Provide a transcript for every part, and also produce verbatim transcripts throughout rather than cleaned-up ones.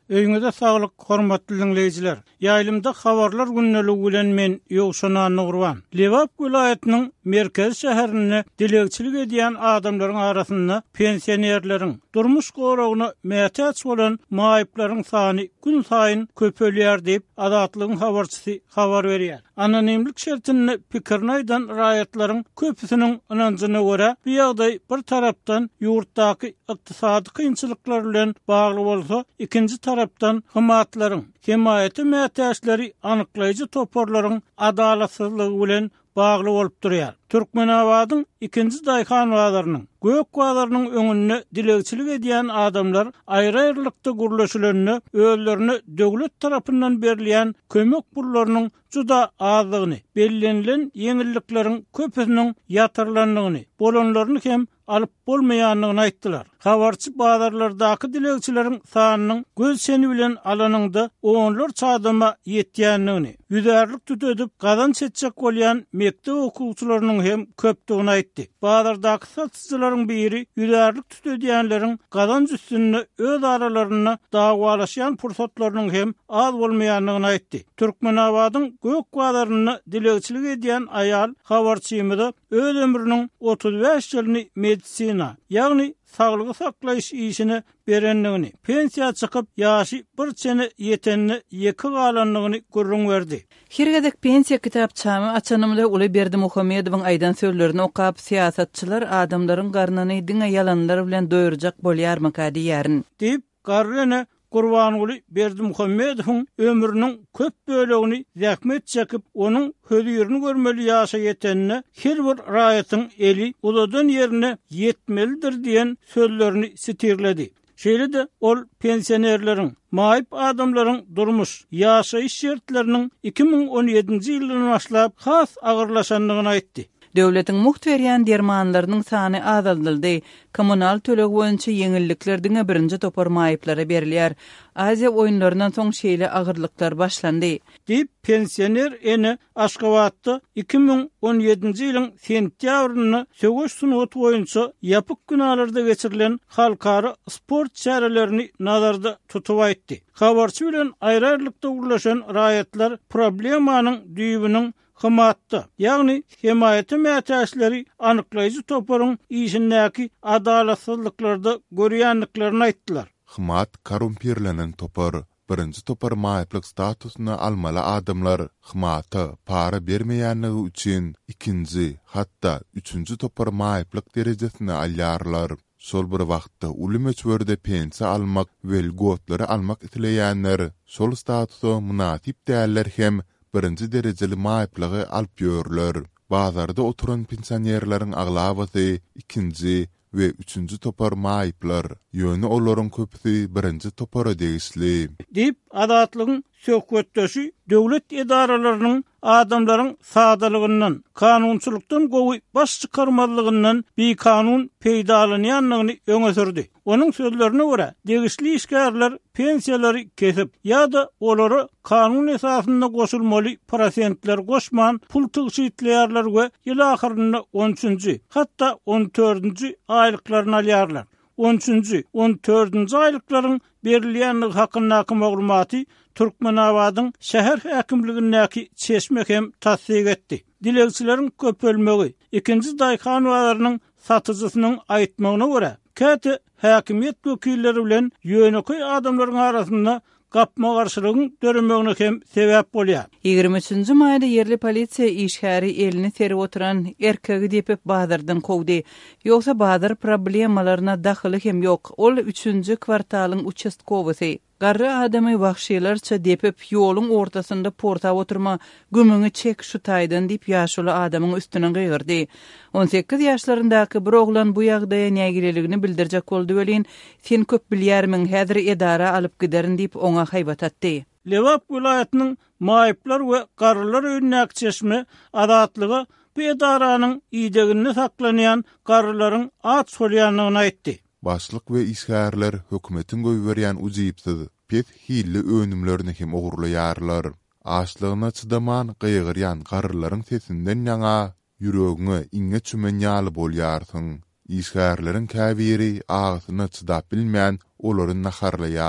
Öýüňizde saglyk, hormatly dinleýijiler. Ýaýlymda habarlar günneligi bilen men Ýogşan Nurwan. Lewap vilayatynyň merkez şäherinde dilegçilik edýän adamlaryň arasynda pensionerleriň durmuş goragyny mätäç bolan maýyplaryň sany gün saýyn köpelýär diýip Adatlygyň habarçysy habar berýär. Anonimlik şertinde pikirini aýdan raýatlaryň köpüsiniň ynanjyna görä, bu ýagdaý bir tarapdan ýurtdaky ykdysady kynçylyklar bilen bagly bolsa, ikinji tarapdan hymatlaryň, himayeti mätäçleri anyklaýjy toporlaryň adalatsızlygy bilen bagly bolup durýar. Türkmenabadyň ikinji daýhanwalarynyň gök walarynyň öňünde dilegçilik edýän adamlar aýry-aýrylykda gurulşylaryny özlerini döwlet tarapyndan berilýän kömek pullarynyň juda azlygyny, bellenlen ýeňillikleriň köpüsiniň ýatyrlandygyny, bolanlaryny hem alyp bolmaýanlygyny aýtdylar. Habarçy bazarlardaky dilegçileriň sanynyň göz seni bilen alanyňda onlar çadama ýetýänligini, ýüzärlik tütedip gazan çetjek bolýan mektep okuwçylarynyň hem köpdigini aýtdy. Bazardaky satçylaryň biri ýüzärlik tütedýänleriň gazan üstünde öz aralaryna dagwalaşýan pursatlarynyň hem az bolmaýanlygyny aýtdy. Türkmenabadyň gök walaryny dilegçilik edýän aýal habarçymyda öz ömrüniň otuz beş ýylyny medisina, ýagny saglygy saklaýyş işini berenligini, pensiýa çykyp ýaşy bir çene ýetenni ýeki galanlygyny görüň berdi. Hirgedek pensiýa kitapçamy açanymda Uly Berdimuhammedowyň aýdan sözlerini okap siýasatçylar adamlaryň garnyny diňe ýalanlar bilen doýurjak bolýarmy diýärin. Diýip garryny Gurbanuly Berdimuhammedowyň ömrüniň köp bölegini zähmet çekip onuň höýürini görmeli ýaşa ýetenni her bir raýatyň eli uladan ýerine ýetmelidir diýen sözlerini sitirledi. Şeýle-de ol pensionerleriň, maýyp adamlaryň durmuş, ýaşaýyş şertleriniň iki ming on ýedinji ýyldan başlap has agyrlaşanlygyny aýtdy. Döwletiň muht berýän dermanlarynyň sany azaldyldy. Kommunal töleg boýunça ýeňillikler diňe birinji topar maýyplara berilýär. Aziýa oýunlaryndan soň şeýle agyrlyklar başlandy. Diýip pensioner ene Aşgabatda iki ming on ýedinji ýylyň sentýabryny söwüş sunat boýunça ýapyk günalarda geçirilen halkara sport çärelerini nazarda tutup aýtdy. Habarçy bilen aýry-aýrylykda gurulşan raýatlar problemanyň düýbüniň hymatda, ýagny himayeti mätäçleri anyklaýjy toparyň işindäki adalatsızlyklarda görýänliklerini aýtdylar. Hymat korumpirlenen topar, birinji topar maýyplyk statusyny almaly adamlar hymata para bermeýänligi üçin ikinji, hatda üçünji topar maýyplyk derejesine alýarlar. Sol bir wagtda uly meçwerde pensiýa almak we lgotlary almak itileýänler sol statusa munasip däller hem birinji derejeli maýyplygy alyp ýörler. Bazarda oturan pensionerleriň aglabasy ikinji we üçünji topar maýyplar. Ýöne olaryň köpüsi birinji topara degisli. Diýip Adatlygyň söhbetdeşi döwlet edaralarynyň adamlaryň sadalygyndan, kanunçylykdan gowy baş çykarmazlygyndan bir kanun peýdalanýanlygyny öňe sürdi. Onuň sözlerine görä, degisli işgärler pensiýalary kesip ýa-da olary kanun esasynda goşulmaly prosentler goşman pul tygşytlaýarlar we ýyl ahyrynda on üçünji hatda on dördünji aýlyklaryny alýarlar. on üçünji on dördünji aýlyklaryň berilýänligi hakyndaky maglumaty Türkmenabadyň şäher häkimligindäki çeşmek hem tasdik etdi. Dilegçileriň köpelmegi, ikinji daýhanwalarynyň satyjysynyň aýtmagyna görä, käte häkimiýet wekilleri bilen ýöneköy adamlaryň arasynda gapma garşylygyň dörmegine hem sebäp bolýar. ýygrimi üçünji maýda yerli polisiýa işgäri elini terip oturan erkegi diýip bazardan kowdy. Ýogsa bazar problemalaryna daxyly hem ýok. Ol üçünji kwartalyň uchastkowy. Garry adamy wagşylarça depip ýoluň ortasynda porta oturma, gümüňi çek şu taýdan diýip ýaşuly adamyň üstüne gygyrdy. on sekiz ýaşlaryndaky bir oglan bu ýagdaýa nägireligini bildirjek boldy welin, sen köp bilýärmiň, häzir edara alyp giderin diýip oňa haýbat atdy. Lewap vilayatynyň maýyplar we garrylar öýündäki çeşme adatlygy bu edaranyň ýegini saklanýan garrylaryň at solýanlygyny aýtdy. Başlyk we işgärler hökümetiň goýberýän ujypsyz, pet hilli önümlerini hem ogurlaýarlar. Açlygyna çydaman gygyrýan garrylaryň sesinden ýaňa ýüregiňe iňe çümen ýaly bolýarsyň. İşgärleriň käbiri agysyna çydap bilmän olaryň naharlaýar.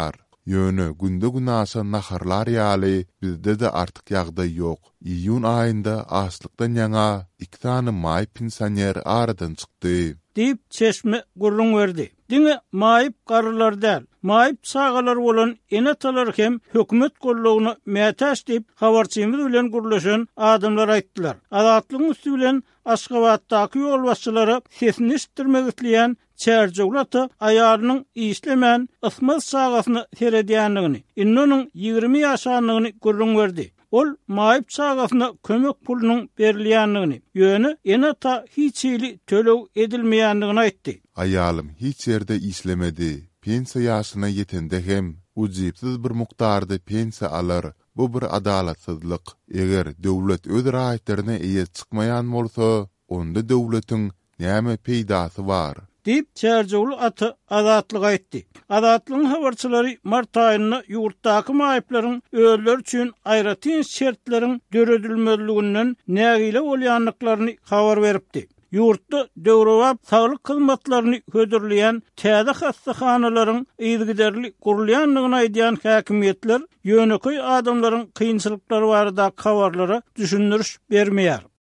Yönü günde gün aşan naharlar ýaly bizde de artık ýagdaý ýok. İýun aýynda aşlykdan ýaňa iki tane maý pensioner aradan çykdy. Deyip çeşme gurrun verdi. Diňe maýyp garrylar däl, maýyp çagalar bolan enatalar hem hökümet gollugyny mätäş diýip habarçymyz bilen gurlaşan adamlar aýtdylar. Adatlygyň üstü bilen Aşgabatdaky ýol başçylary sesini işitdirmek isleýän çärjewlata aýalynyň işlemän ysmaz çagasyny seredýänligini, innonyň ýigirmi ýaşanlygyny gurrun verdi. Ol maýyp çagasyna kömek pulunyň berilýänligini, ýöne enata hiç ýyly tölew edilmeýänligini aýtdy. Aýalym hiç ýerde işlemedi. Pensiýa ýaşyna ýetende hem ujypsyz bir mukdarda pensiýa alar. Bu bir adalatsyzlyk. Eger döwlet öz raýatlaryna eýe çykmaýan bolsa, onda döwletiň näme peýdasy bar? Dip çärjewli aty azatlyk aýtdy. Azatlygyň habarçylary mart aýyna ýurtdaky maýyplaryň özleri üçin aýratyn şertleriň döredilmezliginden nägile bolýanlyklaryny habar beripdi. Yurtda döwrewap saglyk hyzmatlaryny hödürleýän täze hastahanalaryň ýygyderli gurulýanlygyny aýdýan häkimetler ýöneköy adamlaryň kynçylyklary barada habarlara düşündiriş bermeýär.